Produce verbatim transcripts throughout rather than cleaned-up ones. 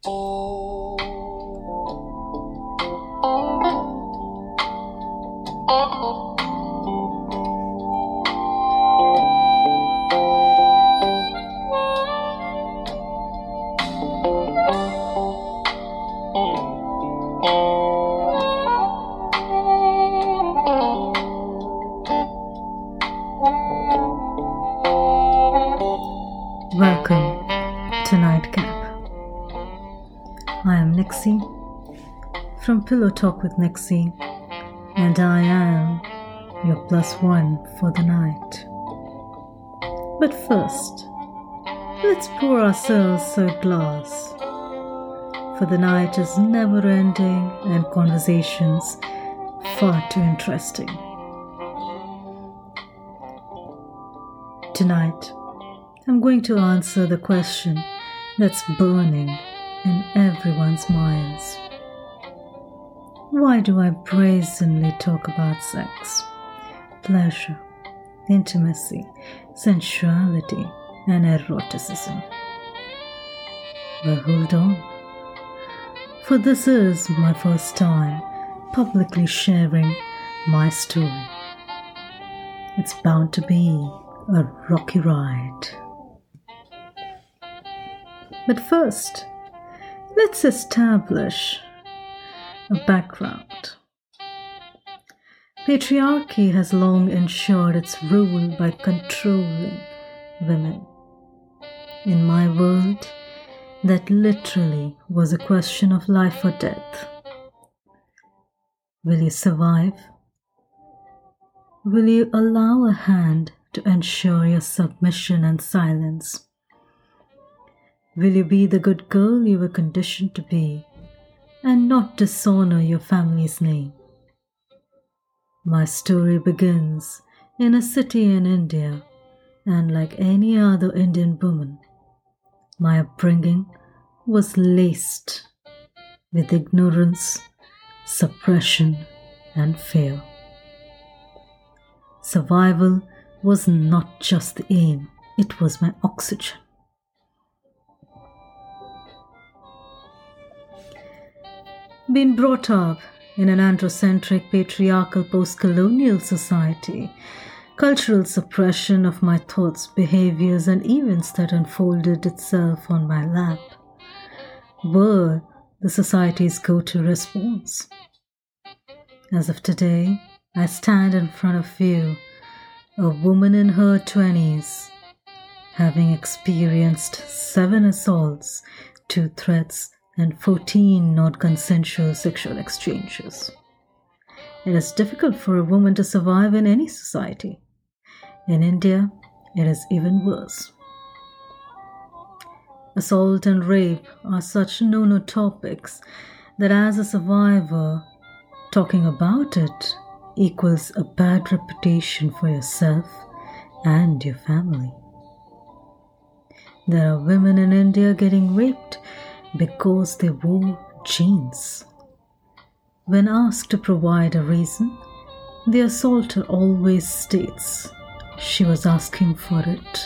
Welcome to Nightcap. I am Nixie from Pillow Talk with Nixie, and I am your plus one for the night. But first, let's pour ourselves a glass, for the night is never ending and conversations far too interesting. Tonight, I'm going to answer the question that's burning in everyone's minds. Why do I brazenly talk about sex, pleasure, intimacy, sensuality, and eroticism? Well, hold on. For this is my first time publicly sharing my story. It's bound to be a rocky ride. But first, let's establish a background. Patriarchy has long ensured its rule by controlling women. In my world, that literally was a question of life or death. Will you survive? Will you allow a hand to ensure your submission and silence? Will you be the good girl you were conditioned to be and not dishonor your family's name? My story begins in a city in India, and like any other Indian woman, my upbringing was laced with ignorance, suppression, and fear. Survival was not just the aim, it was my oxygen. Being brought up in an androcentric, patriarchal, post-colonial society, cultural suppression of my thoughts, behaviors, and events that unfolded itself on my lap were the society's go-to response. As of today, I stand in front of you, a woman in her twenties, having experienced seven assaults, two threats, and fourteen non-consensual sexual exchanges. It is difficult for a woman to survive in any society. In India, it is even worse. Assault and rape are such no-no topics that as a survivor, talking about it equals a bad reputation for yourself and your family. There are women in India getting raped because they wore jeans. When asked to provide a reason, the assaulter always states she was asking for it.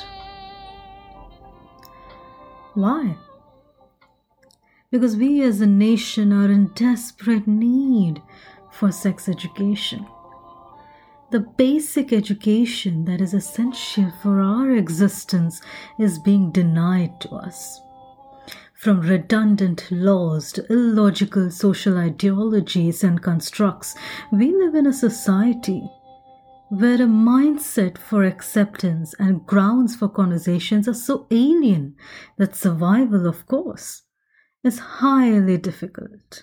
Why? Because we as a nation are in desperate need for sex education. The basic education that is essential for our existence is being denied to us. From redundant laws to illogical social ideologies and constructs, we live in a society where a mindset for acceptance and grounds for conversations are so alien that survival, of course, is highly difficult.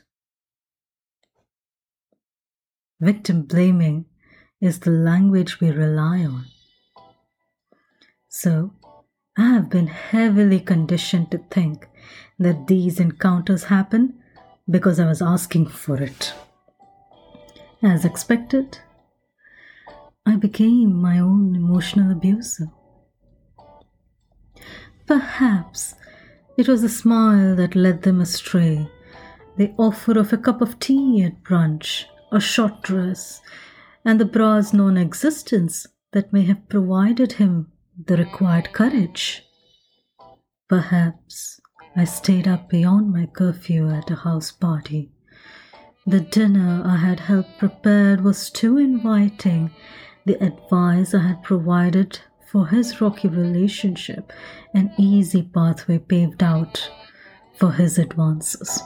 Victim blaming is the language we rely on. So, I have been heavily conditioned to think that these encounters happen because I was asking for it. As expected, I became my own emotional abuser. Perhaps it was a smile that led them astray, the offer of a cup of tea at brunch, a short dress, and the bra's non-existence that may have provided him the required courage. Perhaps I stayed up beyond my curfew at a house party. The dinner I had helped prepared was too inviting. The advice I had provided for his rocky relationship, an easy pathway paved out for his advances.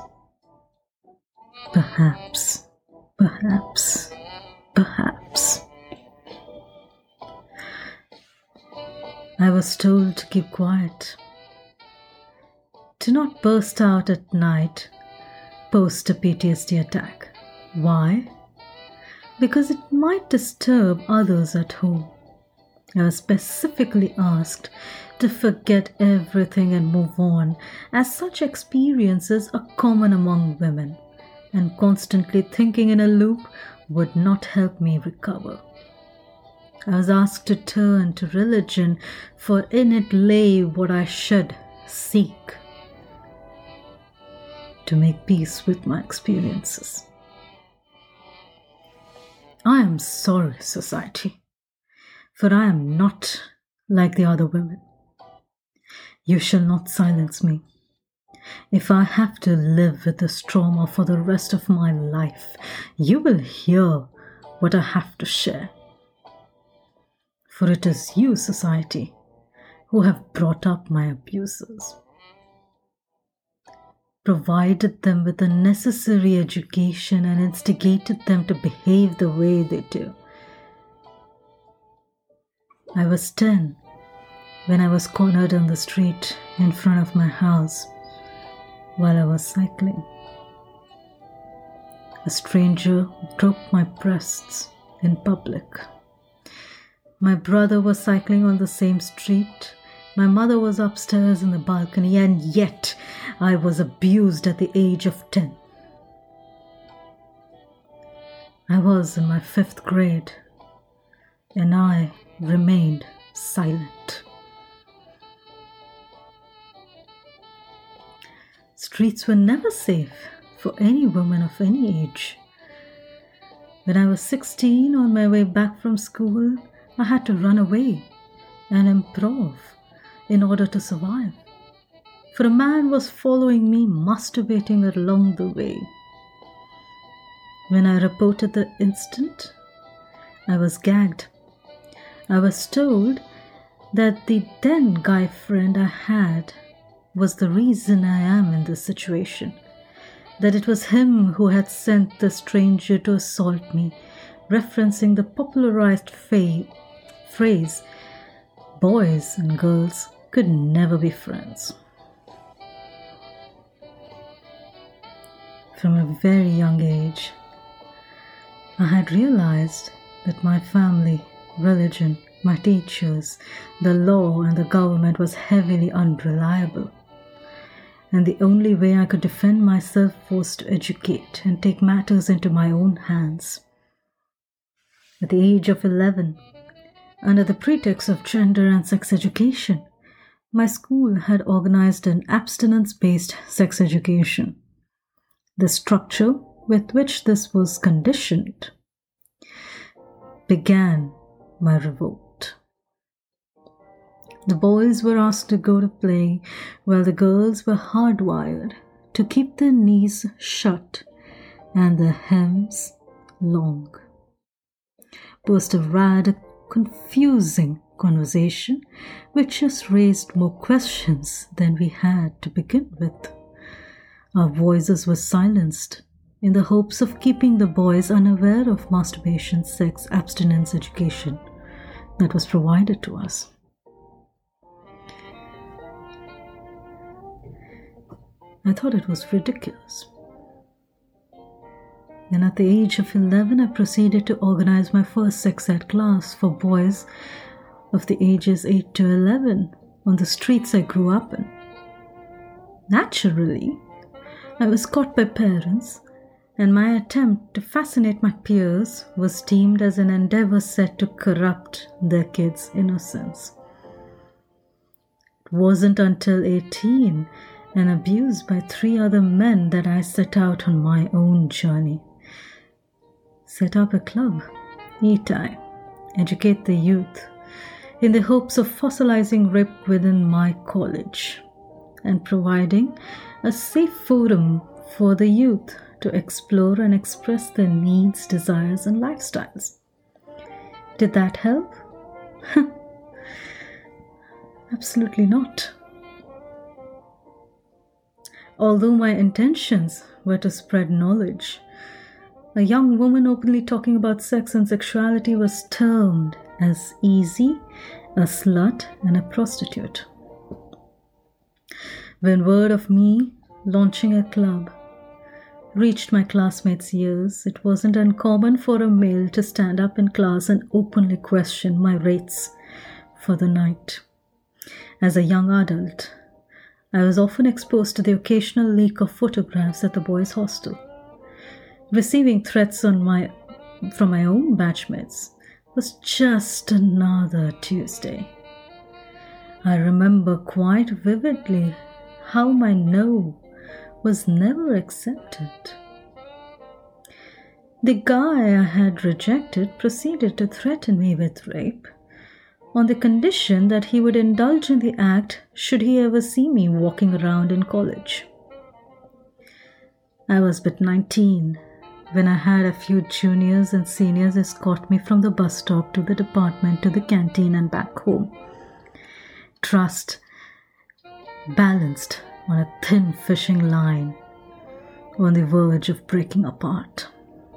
Perhaps, perhaps, perhaps. I was told to keep quiet, to not burst out at night post a P T S D attack. Why? Because it might disturb others at home. I was specifically asked to forget everything and move on, as such experiences are common among women, and constantly thinking in a loop would not help me recover. I was asked to turn to religion, for in it lay what I should seek to make peace with my experiences. I am sorry, society, for I am not like the other women. You shall not silence me. If I have to live with this trauma for the rest of my life, you will hear what I have to share. For it is you, society, who have brought up my abusers, provided them with the necessary education and instigated them to behave the way they do. I was ten when I was cornered on the street in front of my house while I was cycling. A stranger broke my breasts in public. My brother was cycling on the same street. My mother was upstairs in the balcony, and yet I was abused at the age of ten. I was in my fifth grade, and I remained silent. Streets were never safe for any woman of any age. When I was sixteen, on my way back from school, I had to run away and improv in order to survive. For a man was following me, masturbating along the way. When I reported the incident, I was gagged. I was told that the then guy friend I had was the reason I am in this situation, that it was him who had sent the stranger to assault me, referencing the popularized fa- phrase, boys and girls could never be friends. From a very young age, I had realized that my family, religion, my teachers, the law and the government was heavily unreliable. And the only way I could defend myself was to educate and take matters into my own hands. At the age of eleven, under the pretext of gender and sex education, my school had organized an abstinence-based sex education. The structure with which this was conditioned began my revolt. The boys were asked to go to play, while the girls were hardwired to keep their knees shut and their hems long. Post a rather confusing conversation which just raised more questions than we had to begin with. Our voices were silenced in the hopes of keeping the boys unaware of masturbation, sex, abstinence education that was provided to us. I thought it was ridiculous. Then at the age of eleven, I proceeded to organize my first sex ed class for boys of the ages eight to eleven on the streets I grew up in. Naturally, I was caught by parents, and my attempt to fascinate my peers was deemed as an endeavor set to corrupt their kids' innocence. It wasn't until eighteen and abused by three other men that I set out on my own journey. Set up a club, E T I, educate the youth, in the hopes of fossilizing rape within my college. and providing a safe forum for the youth to explore and express their needs, desires, and lifestyles. Did that help? Absolutely not. Although my intentions were to spread knowledge, a young woman openly talking about sex and sexuality was termed as easy, a slut, and a prostitute. When word of me launching a club reached my classmates' ears, it wasn't uncommon for a male to stand up in class and openly question my rates for the night. As a young adult, I was often exposed to the occasional leak of photographs at the boys' hostel. Receiving threats on my, from my own batchmates was just another Tuesday. I remember quite vividly how my no was never accepted. The guy I had rejected proceeded to threaten me with rape on the condition that he would indulge in the act should he ever see me walking around in college. I was but nineteen when I had a few juniors and seniors escort me from the bus stop to the department to the canteen and back home. Trust balanced on a thin fishing line on the verge of breaking apart.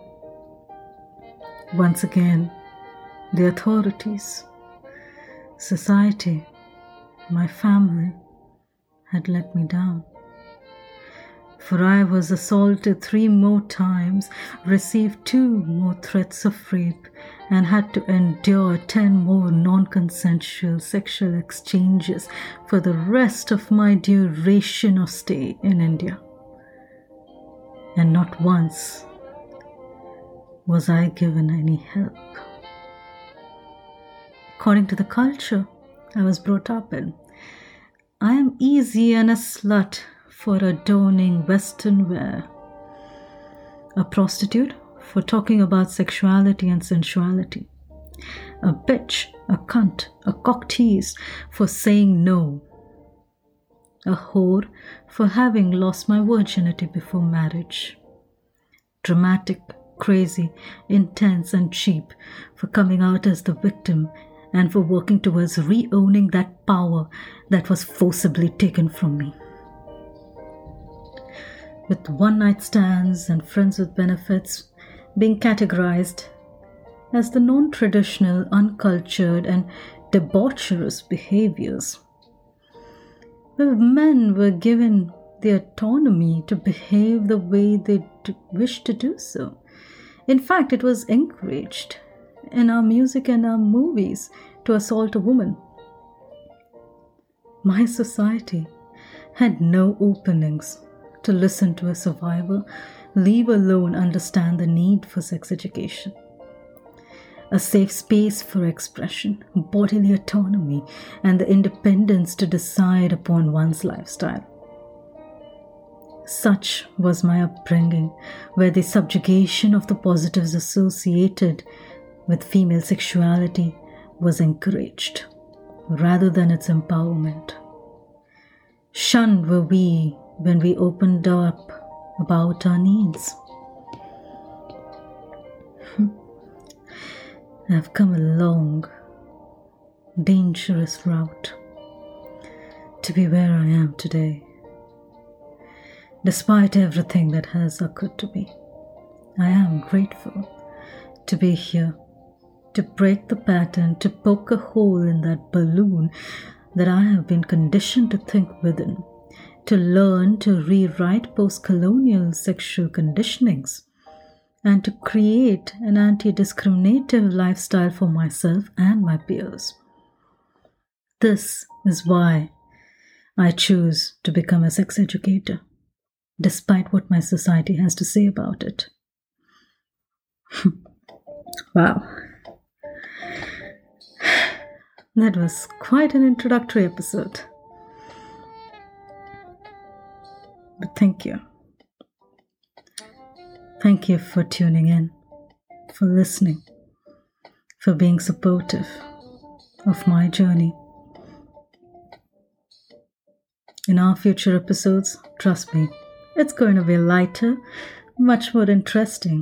Once again, the authorities, society, my family had let me down. For I was assaulted three more times, received two more threats of rape, and had to endure ten more non-consensual sexual exchanges for the rest of my duration of stay in India. And not once was I given any help. According to the culture I was brought up in, I am easy and a slut for adorning Western wear, a prostitute for talking about sexuality and sensuality, a bitch, a cunt, a cocktease for saying no, a whore for having lost my virginity before marriage, dramatic, crazy, intense, and cheap for coming out as the victim and for working towards re-owning that power that was forcibly taken from me. With one-night stands and friends with benefits being categorized as the non-traditional, uncultured, and debaucherous behaviors, where men were given the autonomy to behave the way they wished to do so. In fact, it was encouraged in our music and our movies to assault a woman. My society had no openings to listen to a survivor, leave alone understand the need for sex education. A safe space for expression, bodily autonomy, and the independence to decide upon one's lifestyle. Such was my upbringing, where the subjugation of the positives associated with female sexuality was encouraged, rather than its empowerment. Shunned were we when we opened up about our needs. I've come a long, dangerous route to be where I am today. Despite everything that has occurred to me, I am grateful to be here, to break the pattern, to poke a hole in that balloon that I have been conditioned to think within, to learn to rewrite post-colonial sexual conditionings, and to create an anti-discriminative lifestyle for myself and my peers. This is why I choose to become a sex educator, despite what my society has to say about it. Wow. That was quite an introductory episode. But thank you. Thank you for tuning in, for listening, for being supportive of my journey. In our future episodes, trust me, it's going to be lighter, much more interesting.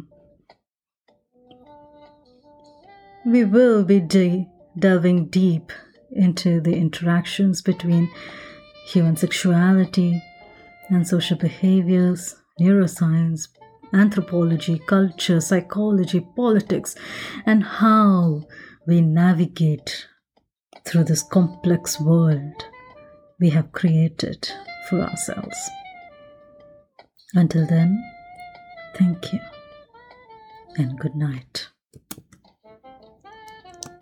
We will be de- delving deep into the interactions between human sexuality and social behaviors, neuroscience, anthropology, culture, psychology, politics, and how we navigate through this complex world we have created for ourselves. Until then, thank you and good night.